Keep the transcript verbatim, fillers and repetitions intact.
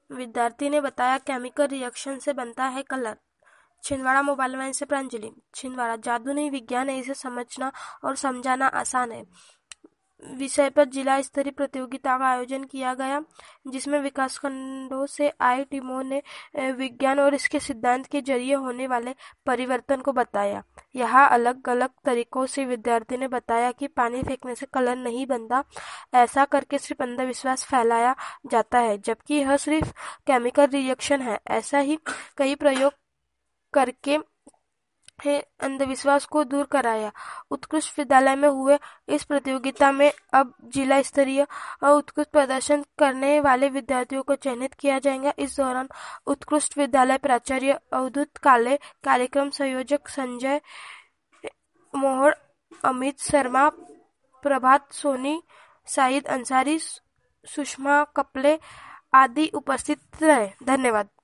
विद्यार्थी ने बताया केमिकल रिएक्शन से बनता है कलर। छिंदवाड़ा मोबाइल वैन से प्रांजलि। छिंदवाड़ा जादू नहीं विज्ञान है, इसे समझना और समझाना आसान है विषय पर जिला स्तरीय प्रतियोगिता का आयोजन किया गया, जिसमें विकासखंडों से आई टीमों ने विज्ञान और इसके सिद्धांत के जरिए होने वाले परिवर्तन को बताया। यहाँ अलग अलग तरीकों से विद्यार्थी ने बताया कि पानी फेंकने से कलर नहीं बनता, ऐसा करके सिर्फ अंधविश्वास फैलाया जाता है, जबकि यह सिर्फ केमिकल रिएक्शन है। ऐसा ही कई प्रयोग करके है अंधविश्वास को दूर कराया। उत्कृष्ट विद्यालय में हुए इस प्रतियोगिता में अब जिला स्तरीय और उत्कृष्ट प्रदर्शन करने वाले विद्यार्थियों को चयनित किया जाएगा। इस दौरान उत्कृष्ट विद्यालय प्राचार्य अवधूत काले, कार्यक्रम संयोजक संजय मोहर, अमित शर्मा, प्रभात सोनी, साहिद अंसारी, सुषमा कपले आदि उपस्थित रहे। धन्यवाद।